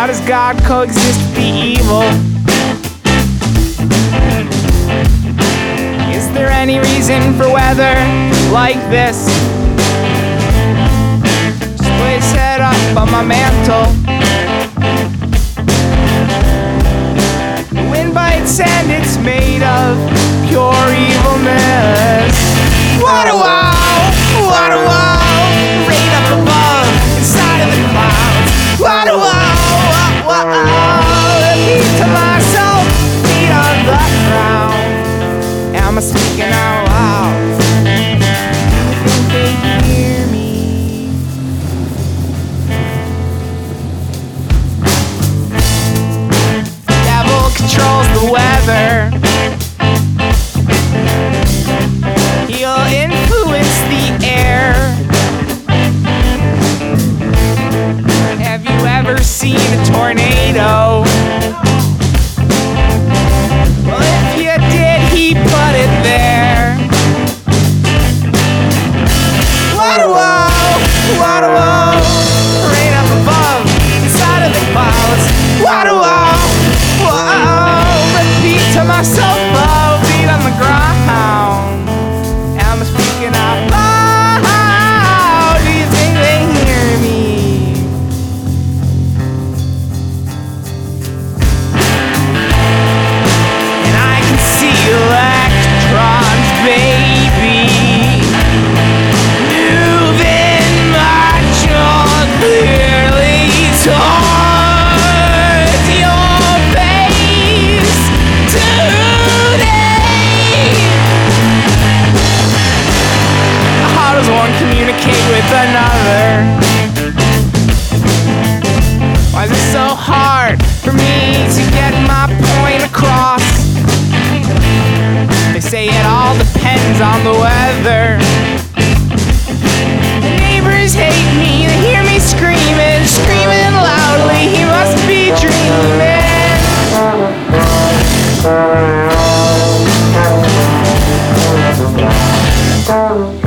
How does God coexist with the evil? Is there any reason for weather like this? Just place it up on my mantle. The wind bites and it's made of pure evilness. What a wow! What a wow! Right up above, inside of the clouds. What a wow! What a wow! Repeat to myself, feet on the ground. Am I speaking out loud? I think they hear me. The devil controls the weather. He'll influence the air. Have you ever seen a tornado? Well, if you did, he put it there. What a wow, what a wow. Right up above, inside of the clouds. What a wow, wow. Repeat to myself, oh, feet on the ground. Am I speaking out loud? Do you think they hear me? And I can see electrons, baby, moving much more clearly towards your face today. How does one communicate with another? Why is it so hard for me to get my point across? They say it all depends on the weather. The neighbors hate me, they hear me screaming, screaming loudly. He must be dreaming.